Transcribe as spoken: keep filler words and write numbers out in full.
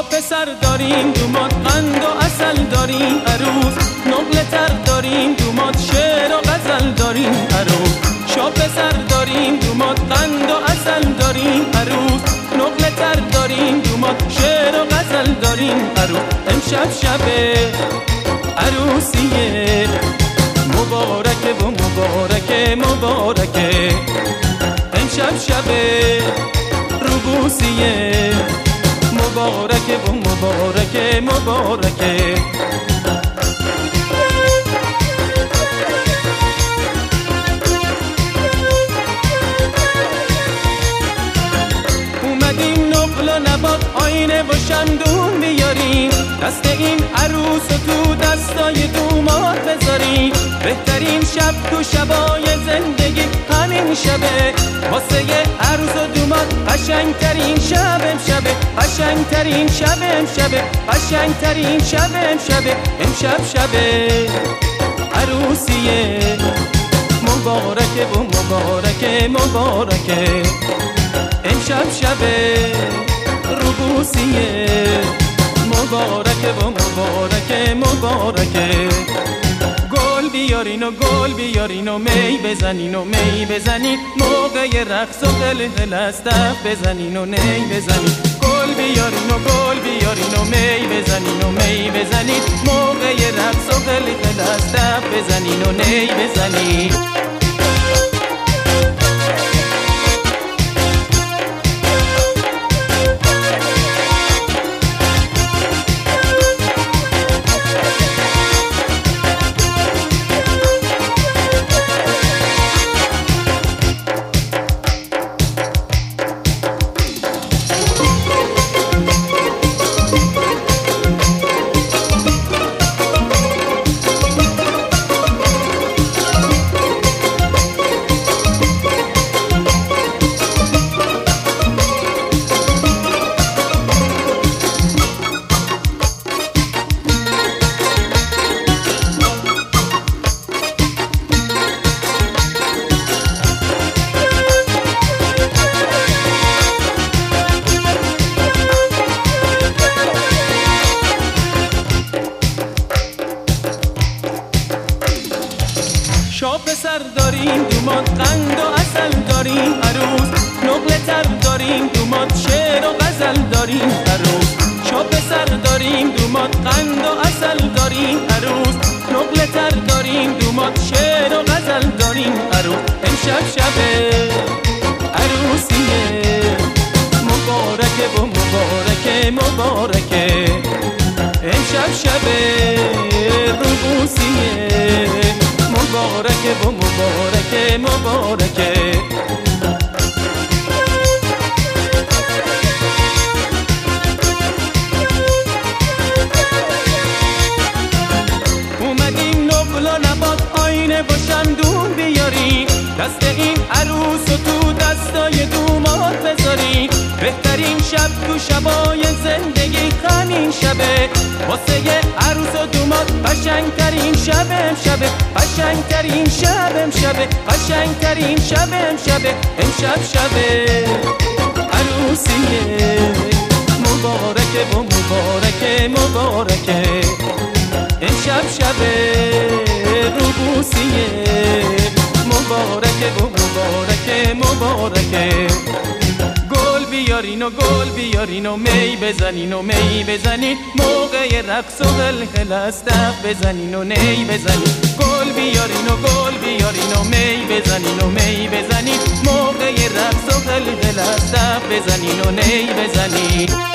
پسر داریم دومات قند و اصل داریم عروس، نقل تر داریم دومات شعر و غزل داریم عروس. شا پسر داریم دومات قند و اصل داریم عروس، نقل تر داریم دومات شعر و غزل داریم عروس. امشب شب عروسیه مبارکه و مبارکه مبارکه، امشب شب روبوسیه مبارکه و مبارکه مبارکه. اومدیم نقل و نبات آینه و شمدون بیاریم، دست این عروس و تو دستای دومات بذاریم. بهترین شب تو شبای زندگی همین شبه، واسه یه عروس و دومات قشنگترین شب امشبه، قشنگترین شب امشبه، قشنگترین شب امشبه. امشب شبه عروسیه مبارکه و مبارکه مبارکه، امشب شبه روبوسیه مبارکه و مبارکه مبارکه. گل بیارین و گل بیارین و می بزنین و می بزنین، موقع رقص و قلقل از دف بزنین و نی بزنین. گل بیارین و گل بیارین و می بزنین و می بزنین، موقع رقص و قلقل از دف بزنین و نی بزنین. شا پسر داریم دومات قند و اصل داریم عروس، نقل تر داریم دومات شعر و غزل داریم عروس. شا پسر داریم دومات قند و اصل داریم عروس، نقل تر داریم دومات شعر و غزل داریم عروس. امشب شب عروسیه مبارکه و مبارکه مبارکه، امشب شب روبوسیه مبارکه و مبارکه مبارکه. اومدیم نقل و نبات آینه و شمدون بیاریم، دست این عروس و تو دستای دومات بذاریم. بهترین شب تو شبای زندگی همین شبه، واسه یه عروس و دومات قشنگترین شب امشبه، قشنگترین شب امشبه، قشنگترین شب امشبه. امشب شبه عروسیه مبارکه و مبارکه مبارکه، امشب شبه روبوسیه مبارکه و مبارکه مبارکه. گل بیارین و گل بیارین و می بزنین و می بزنین، موقع رقص و قلقل از دف بزنین و نی بزنین. گل بیارین و گل بیارین و می بزنین و می بزنین، موقع رقص و قلقل از دف بزنین و نی بزنین.